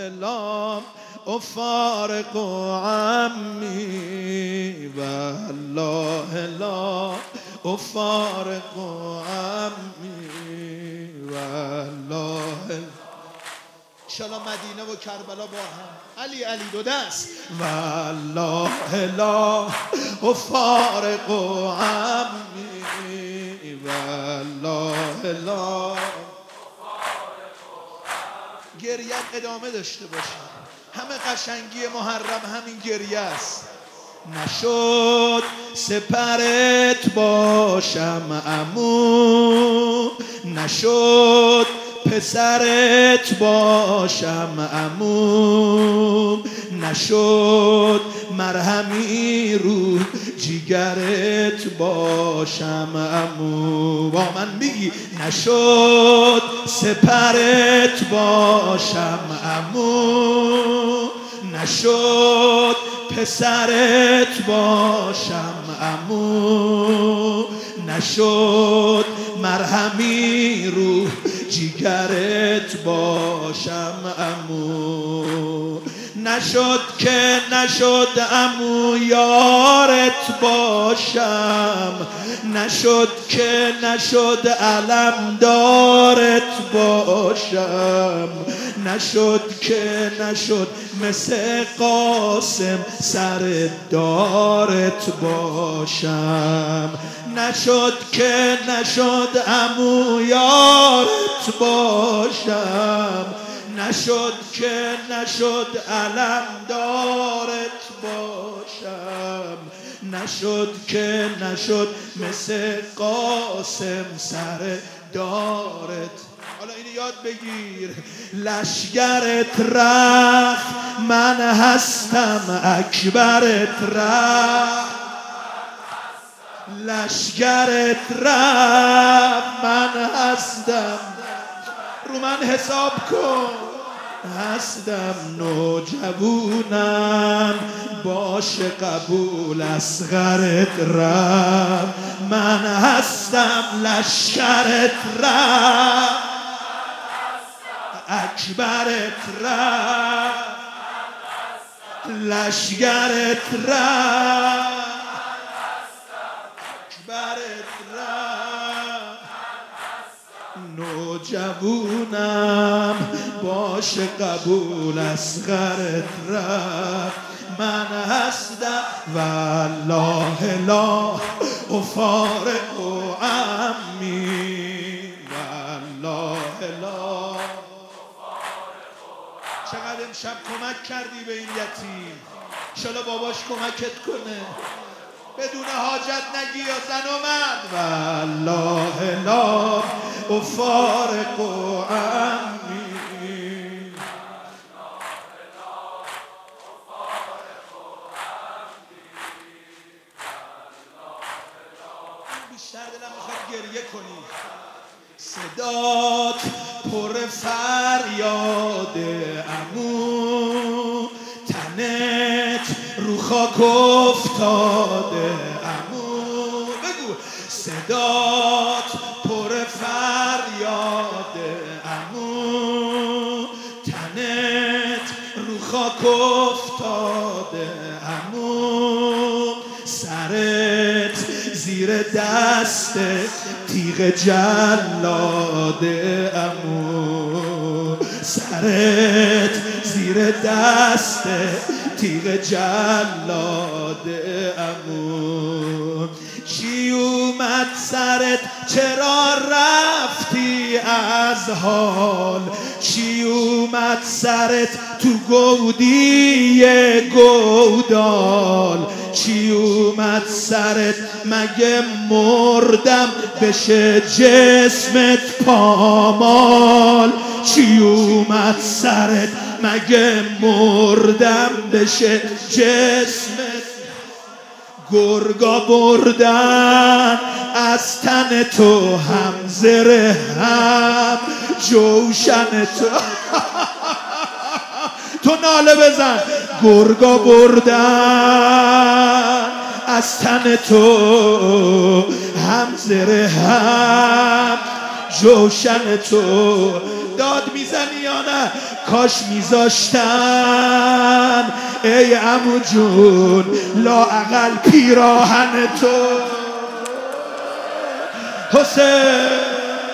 لا أفارق عمي والله لا أفارق عمي والله. انشالله مدینه و کربلا با هم. علی دو دست. والله لا أفارق عمي والله لا. گریت ادامه داشته باشه. همه قشنگی محرم همین گریه است. نشد سپرت باشم عمو، نشد پسرت باشم عمو، نشد مرهمی رو جیگرت باشم عمو. با من میگی نشد سپرت باشم عمو، نشد پسرت باشم عمو، نشد مرهمی رو جیگرت باشم عمو. نشد که نشد عمو یارت باشم، نشد که نشد علمدارت باشم، نشد که نشد مثل قاسم سر دارت باشم، نشد که نشد عمو یارت باشم، نشد که نشد علمدارت باشم، نشد که نشد مثل قاسم سر دارت. حالا اینو یاد بگیر. لشگرت رفت من هستم اکبرت رفت، لشگرت رفت من هستم، رو من حساب کن، هستم نوجوانم باش قبول اصغرت رفت، من هستم لشکرت رفت، اکبرت رفت، لشکرت رفت، اکبرت رفت، نوجوانم باش قبول اصغرت رفت، من هستم والله لا أفارق عمي والله لا. چقدر امشب کمک کردی به این یتیم، انشالله باباش کمکت کنه، بدون حاجت نگی یا زن اومد. والله لا أفارق عمي بیشتر دلم میخواد گریه کنی. صدات پر فریاد عمو، تنت رو خاک افتاده عمو، بگو صدات پر فریاد عمو، تنت رو خاک افتاده عمو، سرت زیر دست تیغ جلاد عمو، سرت زیر دست تیغ جلاد عمو. چی اومد سرت چرا رفتی از حال، چی اومد سرت تو گودی گودال، چی اومد سرت مگه مردم بشه جسمت پامال، چی اومد سرت مگه مردم بشه جسمت. گرگا بردن از تن تو هم زره هم جوشن تو تو ناله بزن. گرگا بردن از تن تو هم زره هم جوشن تو، داد میزنی یا نه؟ کاش میذاشتن ای عمو جون لااقل پیراهن تو حسین.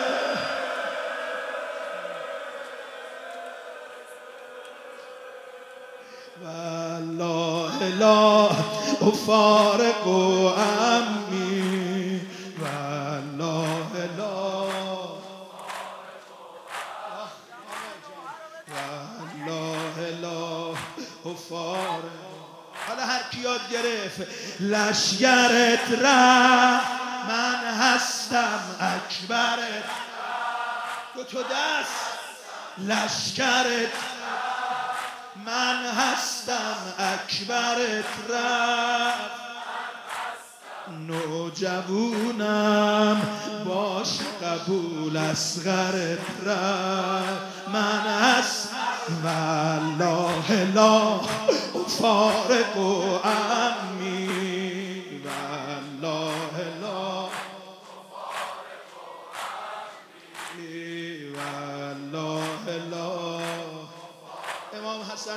والله لا أفارق عمي والله لا والله لا أفارق. حالا هر کی یاد گرفت لشگرت رفت من هستم اکبرت دو تا دست لشگرت من هستم اکبرت رفت نوجوونم باش قبول اصغرت رفت من هستم والله لا أفارق عمي والله لا والله لا. امام حسن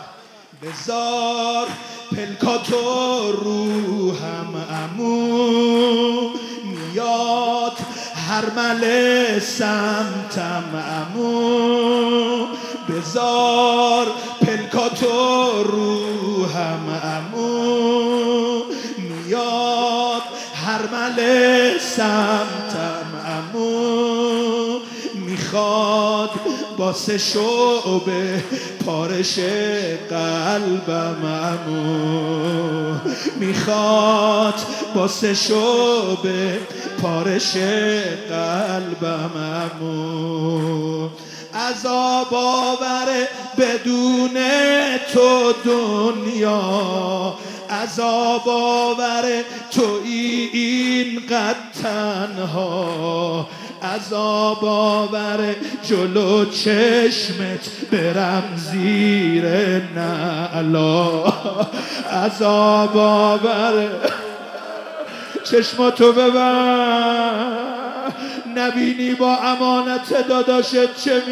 بذار پلکاتو روحم عمو میاد هرمل سمتم عمو بذار پلکاتو روحم عمو میاد هرمل سمتم عمو میخواد با سه شعبه پارش قلبم عمو میخواد با سه شعبه پارش قلبم عمو عذاب آوره بدون تو دنیا عذاب آوره تویی اینقدر تنها عذاب آوره جلو چشمت برم زیر نعلا عذاب آوره چشماتو ببر نبینی با امانت داداشت چه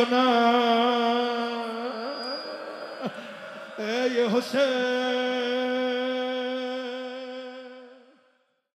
میکنن ای حسین